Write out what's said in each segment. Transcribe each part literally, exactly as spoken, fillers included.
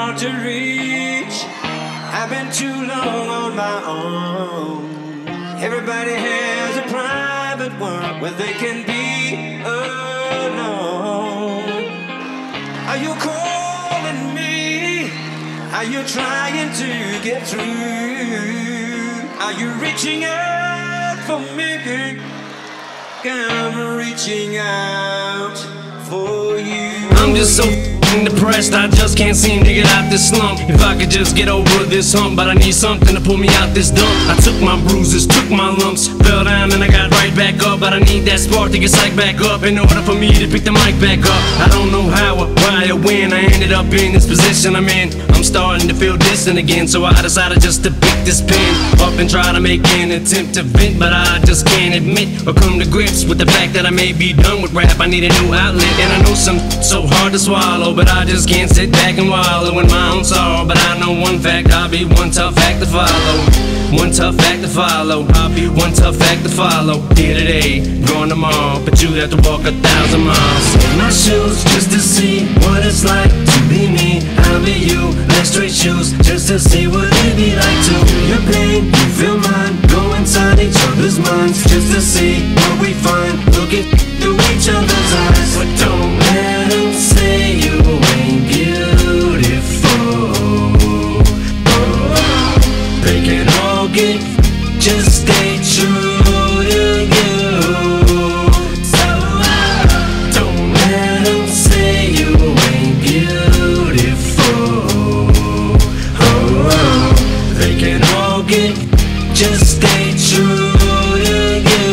hard to reach. I've been too long on my own. Everybody has a private world where they can be alone. Are you calling me? Are you trying to get through? Are you reaching out for me? I'm reaching out for you. I'm just so depressed, I just can't seem to get out this slump. If I could just get over this hump, but I need something to pull me out this dump. I took my bruises, took my lumps, fell down and I got right back up. But I need that spark to get psyched back up in order for me to pick the mic back up. I don't know how or why or when I ended up in this position I'm in. I'm starting to feel distant again, so I decided just to pick this pen up and try to make an attempt to vent. But I just can't admit or come to grips with the fact that I may be done with rap. I need a new outlet, and I know some so hard to swallow, but I just can't sit back and wallow in my own sorrow. But I know one fact, I'll be one tough act to follow. One tough act to follow. I'll be one tough act to follow. Here today, gone tomorrow, but you'd have to walk a thousand miles in my shoes just to see what it's like to be me. I'll be you, like straight shoes, just to see what it'd be like to feel your pain, you feel mine. Go inside each other's minds just to see what we find. Look at through each other's eyes, but don't let them say you ain't beautiful. Oh, they can all get, just stay true to you. So uh, don't let them say you ain't beautiful. Oh, they can all get, just stay true to you.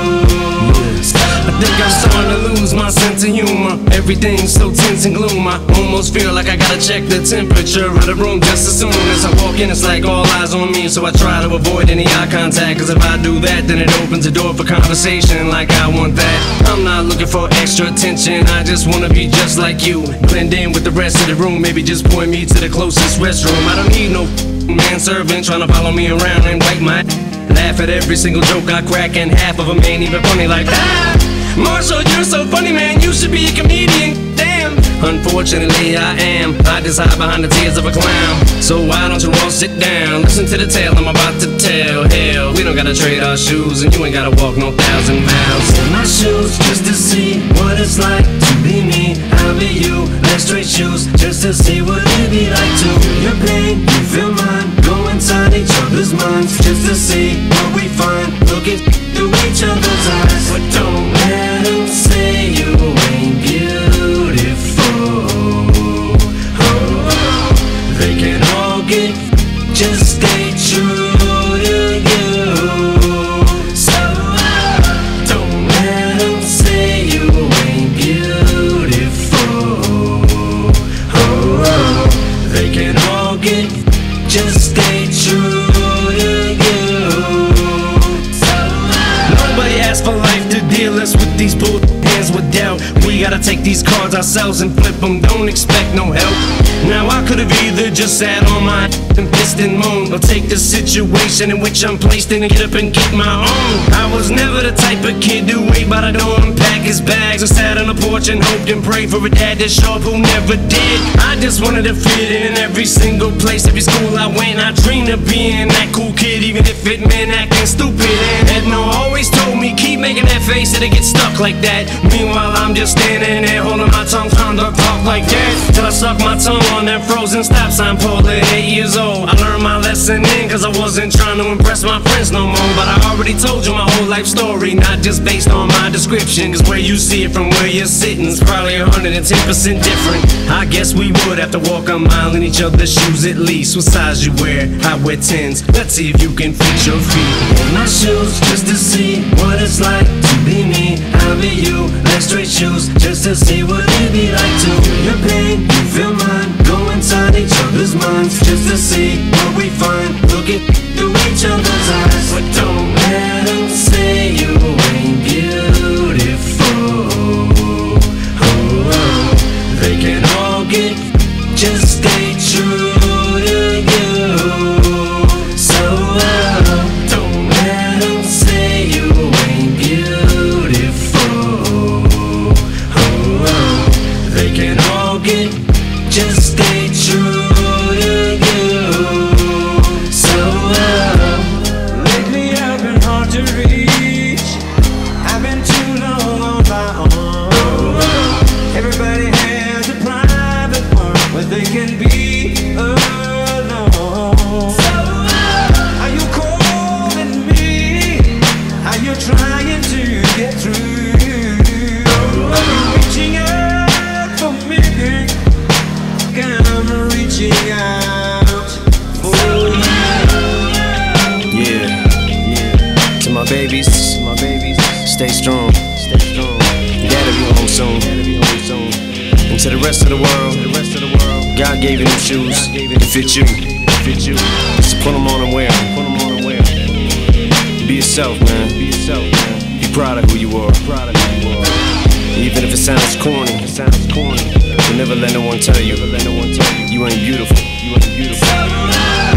I think I'm starting to lose my sense of humor. Everything's so tense and gloom. I almost feel like I gotta check the temperature of the room just as soon as I walk in. It's like all eyes on me, so I try to avoid any eye contact. Cause if I do that, then it opens the door for conversation like I want that. I'm not looking for extra attention, I just wanna be just like you. Blend in with the rest of the room, maybe just point me to the closest restroom. I don't need no manservant trying to follow me around and wipe my laugh at every single joke I crack, and half of them ain't even funny like ah, Marshall, you're so funny, man, you should be a comedian, damn. Unfortunately I am, I just hide behind the tears of a clown. So why don't you all sit down, listen to the tale I'm about to tell. Hell, we don't gotta trade our shoes, and you ain't gotta walk no thousand miles in my shoes just to see what it's like to be me. I'll be you, like straight shoes, just to see what it'd be like to feel your pain, you feel mine. Go inside each other's minds just to see what we find. Look at through each other's eyes, but don't let them say you ain't beautiful. Oh, they can all get, just stay true to you. So uh, don't let them say you ain't beautiful. Oh, they can all get, just stay true to you. So uh, nobody asked for life to deal us with these bull hands with doubt. We gotta take these cards ourselves and flip them, don't expect no help. Now I could've either just sat on my and pissed and moaned, or take the situation in which I'm placed in and get up and get my own. I was never the type of kid to wait by the door and pack his bags, or sat on the porch and hoped and prayed for a dad to show up who never did. I just wanted to fit in every single place, every school I went. I dreamed of being that cool kid, even if it meant acting stupid. And Edna always told me, keep making that face, it'll get stuck like that. Meanwhile I'm just standing there holding my tongue, trying to talk like that, till I suck my tongue on that frozen stop sign pole at eight years old. I learned my lesson in, cause I wasn't trying to impress my friends no more. But I already told you my whole life story, not just based on my description. Cause where you see it from where you're sitting is probably one hundred ten percent different. I guess we would have to walk a mile in each other's shoes at least. What size you wear? I wear tens. Let's see if you can fit your feet in my shoes just to see what it's like to be me. I'll be you, like straight shoes, just to see what it'd be like to feel your pain, you feel mine. Go inside each other's minds just to see what we find. Look at through each other's eyes, but don't let them say you ain't beautiful. Oh, they can all get, just stay true to you. So uh, don't let them say you ain't beautiful. Oh, they can all get, just stay true. Stay strong. Stay strong. Gotta be home soon. Gotta be home soon. And to the rest of the world, the rest of the world, God gave you them shoes to fit you. Fit you. So put them on and wear. Put them on and wear. Be yourself, man. Be yourself, man. Be proud of who you are. Proud of who you are. Even if it sounds corny, it sounds corny. But never let no one tell you. Never let no one tell you you ain't beautiful. You ain't beautiful.